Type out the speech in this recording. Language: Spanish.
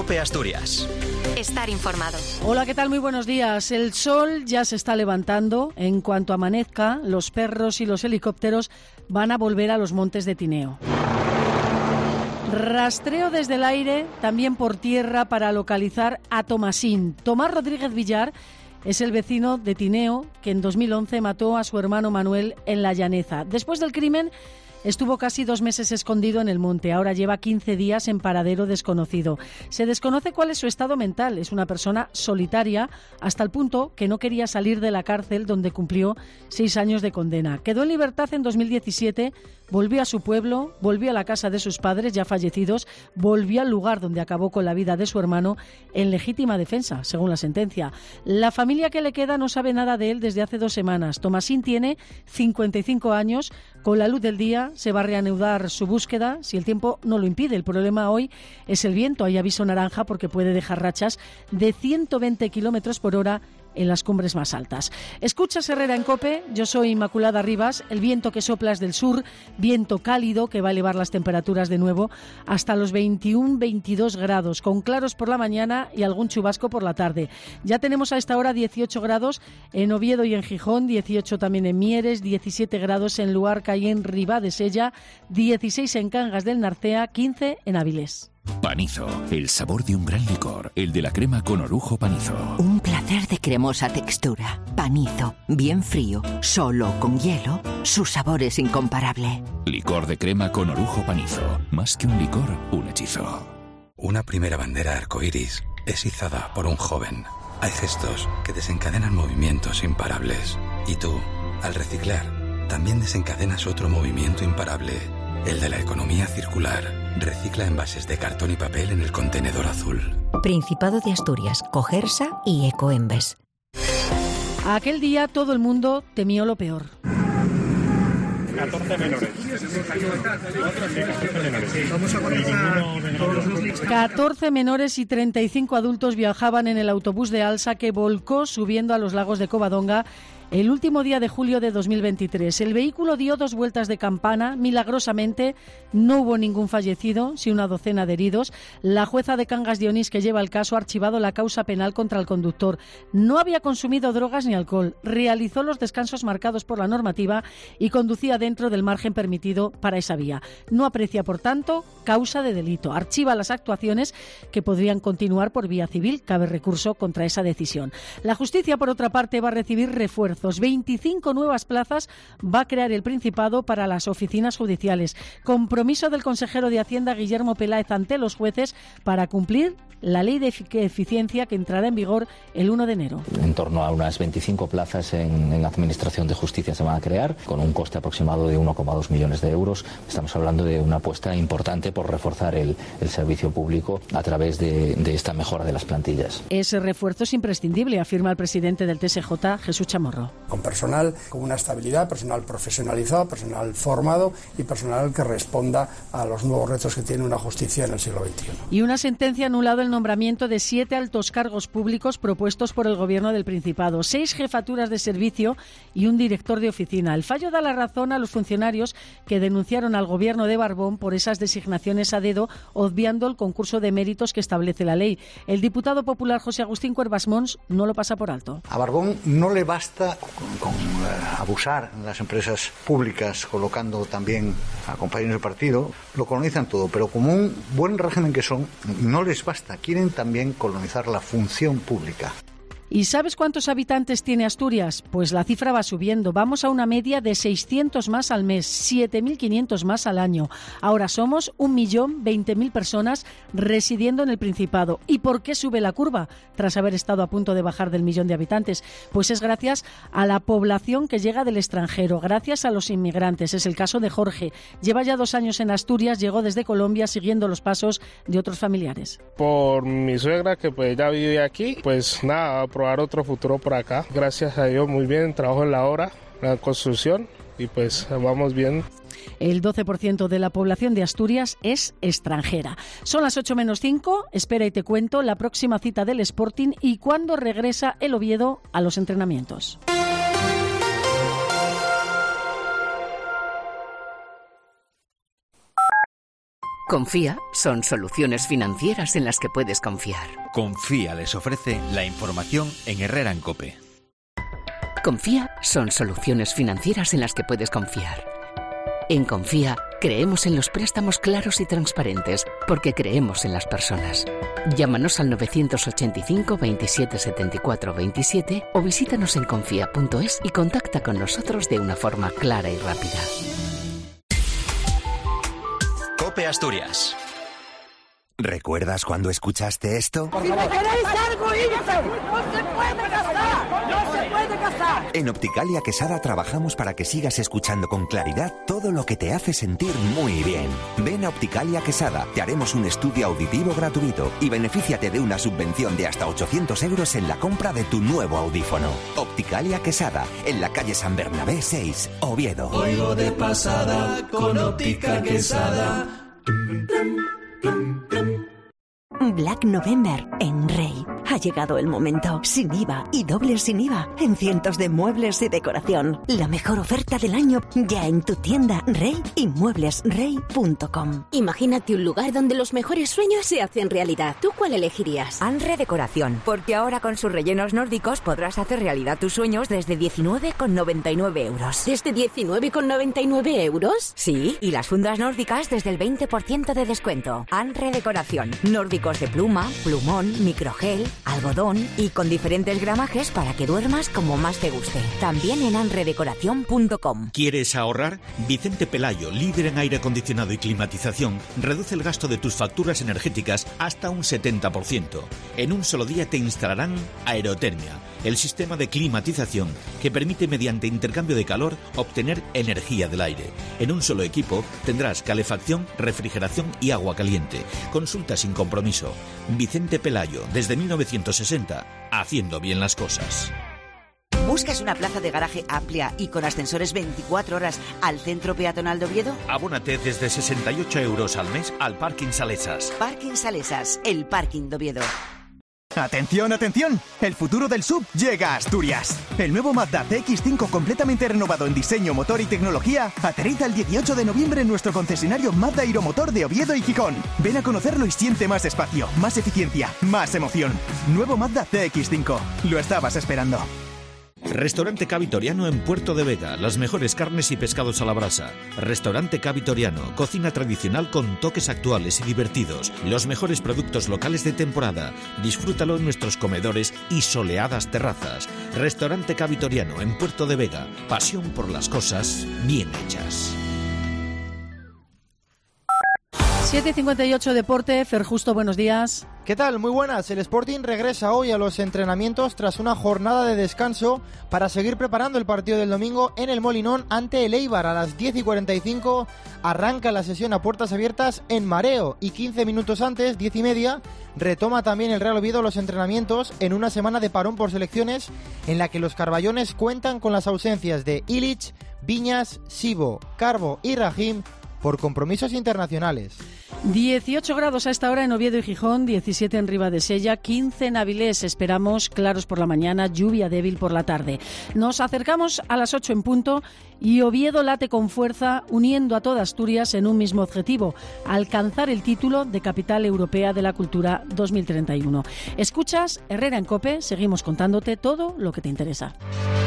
COPE Asturias. Estar informado. Hola, ¿qué tal? Muy buenos días. El sol ya se está levantando. En cuanto amanezca, los perros y los helicópteros van a volver a los montes de Tineo. Rastreo desde el aire, también por tierra, para localizar a Tomasín. Tomás Rodríguez Villar es el vecino de Tineo que en 2011 mató a su hermano Manuel en La Llaneza. Después del crimen, estuvo casi 2 meses escondido en el monte. Ahora lleva 15 días en paradero desconocido. Se desconoce cuál es su estado mental. Es una persona solitaria hasta el punto que no quería salir de la cárcel donde cumplió 6 años de condena. Quedó en libertad en 2017, volvió a su pueblo, volvió a la casa de sus padres ya fallecidos, volvió al lugar donde acabó con la vida de su hermano en legítima defensa, según la sentencia. La familia que le queda no sabe nada de él desde hace 2 semanas. Tomasín tiene 55 años. Con la luz del día se va a reanudar su búsqueda, si el tiempo no lo impide. El problema hoy es el viento. Hay aviso naranja porque puede dejar rachas de 120 kilómetros por hora en las cumbres más altas. Escuchas Herrera en COPE, yo soy Inmaculada Rivas. El viento que sopla es del sur, viento cálido que va a elevar las temperaturas de nuevo hasta los 21-22 grados, con claros por la mañana y algún chubasco por la tarde. Ya tenemos a esta hora 18 grados en Oviedo y en Gijón, 18 también en Mieres, 17 grados en Luarca y en Ribadesella, 16 en Cangas del Narcea, 15 en Avilés. Panizo, el sabor de un gran licor, el de la crema con orujo Panizo. Un placer de cremosa textura. Panizo, bien frío, solo con hielo, su sabor es incomparable. Licor de crema con orujo Panizo, más que un licor, un hechizo. Una primera bandera arcoíris es izada por un joven. Hay gestos que desencadenan movimientos imparables. Y tú, al reciclar, también desencadenas otro movimiento imparable, el de la economía circular. Recicla envases de cartón y papel en el contenedor azul. Principado de Asturias, Cogersa y Ecoembes. Aquel día todo el mundo temió lo peor. 14 menores. 14 menores y 35 adultos viajaban en el autobús de Alsa que volcó subiendo a los lagos de Covadonga el último día de julio de 2023. El vehículo dio 2 vueltas de campana. Milagrosamente no hubo ningún fallecido, sí una docena de heridos. La jueza de Cangas de Onís, que lleva el caso, ha archivado la causa penal contra el conductor. No había consumido drogas ni alcohol. Realizó los descansos marcados por la normativa y conducía dentro del margen permitido para esa vía. No aprecia, por tanto, causa de delito. Archiva las actuaciones que podrían continuar por vía civil. Cabe recurso contra esa decisión. La justicia, por otra parte, va a recibir refuerzos. 25 nuevas plazas va a crear el Principado para las oficinas judiciales. Compromiso del consejero de Hacienda, Guillermo Peláez, ante los jueces para cumplir la ley de eficiencia que entrará en vigor el 1 de enero. En torno a unas 25 plazas en la Administración de Justicia se van a crear, con un coste aproximado de 1,2 millones de euros. Estamos hablando de una apuesta importante por reforzar el servicio público a través de esta mejora de las plantillas. Ese refuerzo es imprescindible, afirma el presidente del TSJ, Jesús Chamorro. Con personal con una estabilidad, personal profesionalizado, personal formado y personal que responda a los nuevos retos que tiene una justicia en el siglo XXI. Y una sentencia ha anulado el nombramiento de 7 altos cargos públicos propuestos por el Gobierno del Principado, 6 jefaturas de servicio y un director de oficina. El fallo da la razón a los funcionarios que denunciaron al Gobierno de Barbón por esas designaciones a dedo, obviando el concurso de méritos que establece la ley. El diputado popular José Agustín Cuervas Mons no lo pasa por alto. A Barbón no le basta con abusar en las empresas públicas, colocando también a compañeros de partido, lo colonizan todo, pero como un buen régimen que son, no les basta, quieren también colonizar la función pública. ¿Y sabes cuántos habitantes tiene Asturias? Pues la cifra va subiendo. Vamos a una media de 600 más al mes, 7.500 más al año. Ahora somos 1.020.000 personas residiendo en el Principado. ¿Y por qué sube la curva tras haber estado a punto de bajar del 1.000.000 de habitantes? Pues es gracias a la población que llega del extranjero, gracias a los inmigrantes. Es el caso de Jorge. Lleva ya 2 años en Asturias, llegó desde Colombia siguiendo los pasos de otros familiares. Por mi suegra, que pues ya vive aquí, pues nada, probar otro futuro por acá. Gracias a Dios, muy bien, trabajo en la obra, la construcción y pues vamos bien. El 12% de la población de Asturias es extranjera. Son las 8:05, espera y te cuento la próxima cita del Sporting y cuándo regresa el Oviedo a los entrenamientos. Confía son soluciones financieras en las que puedes confiar. Confía les ofrece la información en Herrera en COPE. Confía son soluciones financieras en las que puedes confiar. En Confía creemos en los préstamos claros y transparentes porque creemos en las personas. Llámanos al 985 27 74 27 o visítanos en confía.es y contacta con nosotros de una forma clara y rápida. COPE Asturias. ¿Recuerdas cuando escuchaste esto? ¡Si me queréis algo, irse! ¡No se puede gastar! ¡No se puede gastar! En Opticalia Quesada trabajamos para que sigas escuchando con claridad todo lo que te hace sentir muy bien. Ven a Opticalia Quesada, te haremos un estudio auditivo gratuito y benefíciate de una subvención de hasta 800 euros en la compra de tu nuevo audífono. Opticalia Quesada, en la calle San Bernabé 6, Oviedo. Oigo de pasada con Óptica Quesada. Black November en Rey. Ha llegado el momento. Sin IVA y doble sin IVA en cientos de muebles y decoración. La mejor oferta del año ya en tu tienda Rey y mueblesrey.com. Imagínate un lugar donde los mejores sueños se hacen realidad. ¿Tú cuál elegirías? Anre Decoración, porque ahora con sus rellenos nórdicos podrás hacer realidad tus sueños desde 19,99 euros. ¿Desde 19,99 euros? Sí, y las fundas nórdicas desde el 20% de descuento. Anre Decoración, nórdicos de pluma, plumón, microgel, algodón y con diferentes gramajes para que duermas como más te guste. También en anredecoración.com. ¿Quieres ahorrar? Vicente Pelayo, líder en aire acondicionado y climatización, reduce el gasto de tus facturas energéticas hasta un 70%. En un solo día te instalarán Aerotermia, el sistema de climatización que permite mediante intercambio de calor obtener energía del aire. En un solo equipo tendrás calefacción, refrigeración y agua caliente. Consulta sin compromiso. Vicente Pelayo, desde 1960, haciendo bien las cosas. ¿Buscas una plaza de garaje amplia y con ascensores 24 horas al centro peatonal de Oviedo? Abónate desde 68 euros al mes al Parking Salesas. Parking Salesas, el parking de Oviedo. ¡Atención, atención! El futuro del SUV llega a Asturias. El nuevo Mazda CX-5 completamente renovado en diseño, motor y tecnología aterriza el 18 de noviembre en nuestro concesionario Mazda Aeromotor de Oviedo y Gijón. Ven a conocerlo y siente más espacio, más eficiencia, más emoción. Nuevo Mazda CX-5. Lo estabas esperando. Restaurante Ca Vitoriano en Puerto de Vega, las mejores carnes y pescados a la brasa. Restaurante Ca Vitoriano, cocina tradicional con toques actuales y divertidos. Los mejores productos locales de temporada. Disfrútalo en nuestros comedores y soleadas terrazas. Restaurante Ca Vitoriano en Puerto de Vega, pasión por las cosas bien hechas. 7:58 Deporte, Fer Justo, buenos días. ¿Qué tal? Muy buenas. El Sporting regresa hoy a los entrenamientos tras una jornada de descanso para seguir preparando el partido del domingo en el Molinón ante el Eibar. A las 10:45 arranca la sesión a puertas abiertas en Mareo y 15 minutos antes, 10:30, retoma también el Real Oviedo los entrenamientos en una semana de parón por selecciones en la que los carballones cuentan con las ausencias de Ilic, Viñas, Sibo, Carbo y Rahim por compromisos internacionales. 18 grados a esta hora en Oviedo y Gijón, 17 en Ribadesella, 15 en Avilés. Esperamos claros por la mañana, lluvia débil por la tarde. Nos acercamos a las 8 en punto y Oviedo late con fuerza, uniendo a toda Asturias en un mismo objetivo: alcanzar el título de Capital Europea de la Cultura 2031. Escuchas Herrera en COPE, seguimos contándote todo lo que te interesa.